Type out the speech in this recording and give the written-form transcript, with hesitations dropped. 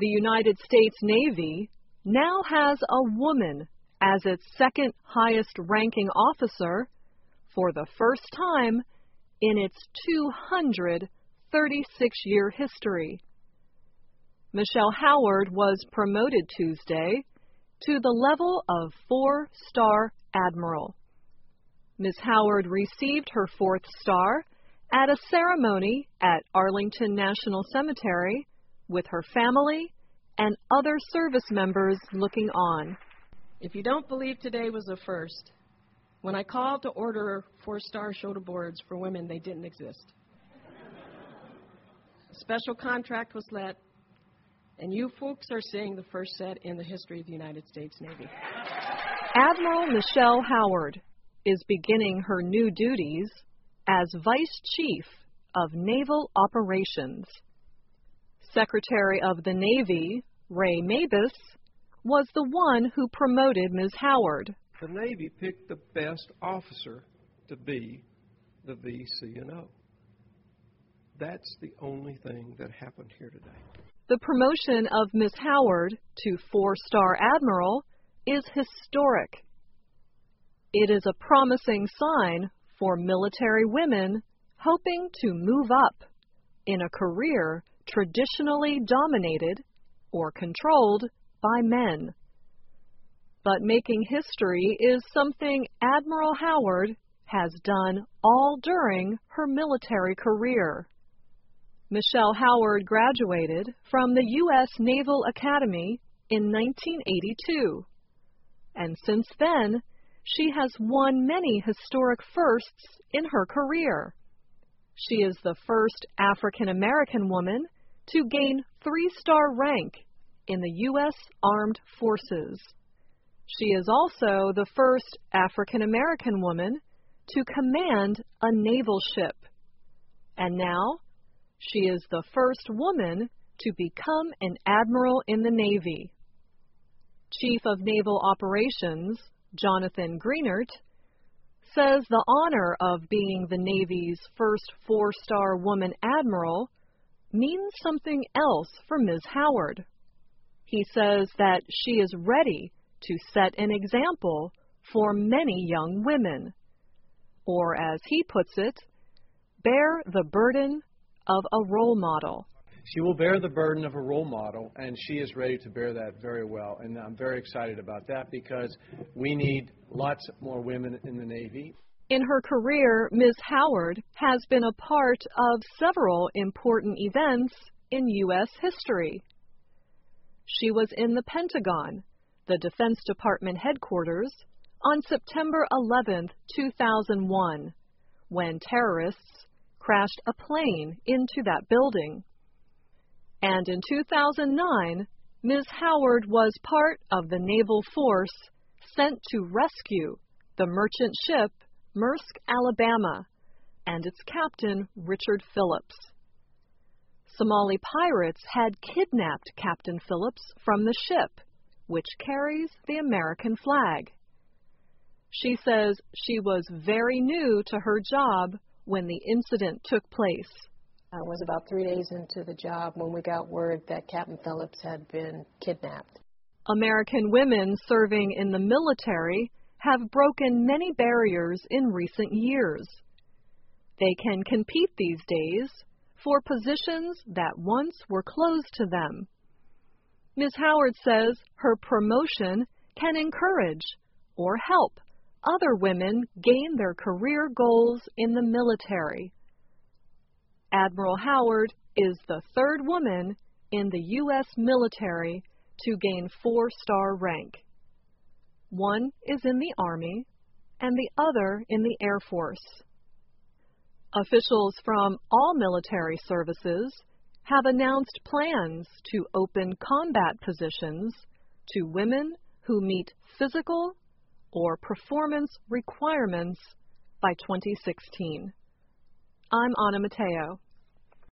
The United States Navy now has a woman as its second highest ranking officer for the first time in its 236-year history. Michelle Howard was promoted Tuesday to the level of 4-star admiral. Ms. Howard received her 4th star at a ceremony at Arlington National Cemetery with her family and other service members looking on. If you don't believe today was a first, when I called to order 4-star shoulder boards for women, they didn't exist. A special contract was let, and you folks are seeing the first set in the history of the United States Navy. Admiral Michelle Howard is beginning her new duties as Vice Chief of Naval Operations. Secretary of the Navy, Ray Mabus, was the one who promoted Ms. Howard. The Navy picked the best officer to be the VCNO. That's the only thing that happened here today. The promotion of Ms. Howard to 4-star admiral is historic. It is a promising sign for military women hoping to move up in a career traditionally dominated or controlled by men. But making history is something Admiral Howard has done all during her military career. Michelle Howard graduated from the U.S. Naval Academy in 1982, and since then, she has won many historic firsts in her career. She is the first African-American woman to gain 3-star rank in the U.S. Armed Forces. She is also the first African-American woman to command a naval ship. And now, she is the first woman to become an admiral in the Navy. Chief of Naval Operations, Jonathan Greenert, says the honor of being the Navy's first 4-star woman admiral means something else for Ms. Howard. He says that she is ready to set an example for many young women, or as he puts it, bear the burden of a role model. She will bear the burden of a role model, and she is ready to bear that very well. And I'm very excited about that because we need lots more women in the Navy. In her career, Ms. Howard has been a part of several important events in U.S. history. She was in the Pentagon, the Defense Department headquarters, on September 11, 2001, when terrorists crashed a plane into that building. And in 2009, Ms. Howard was part of the naval force sent to rescue the merchant ship Maersk, Alabama, and its captain, Richard Phillips. Somali pirates had kidnapped Captain Phillips from the ship, which carries the American flag. She says she was very new to her job when the incident took place. I was about 3 days into the job when we got word that Captain Phillips had been kidnapped. American women serving in the military have broken many barriers in recent years. They can compete these days for positions that once were closed to them. Ms. Howard says her promotion can encourage or help other women gain their career goals in the military. Admiral Howard is the 3rd woman in the U.S. military to gain 4-star rank. One is in the Army and the other in the Air Force. Officials from all military services have announced plans to open combat positions to women who meet physical or performance requirements by 2016. I'm Anna Mateo.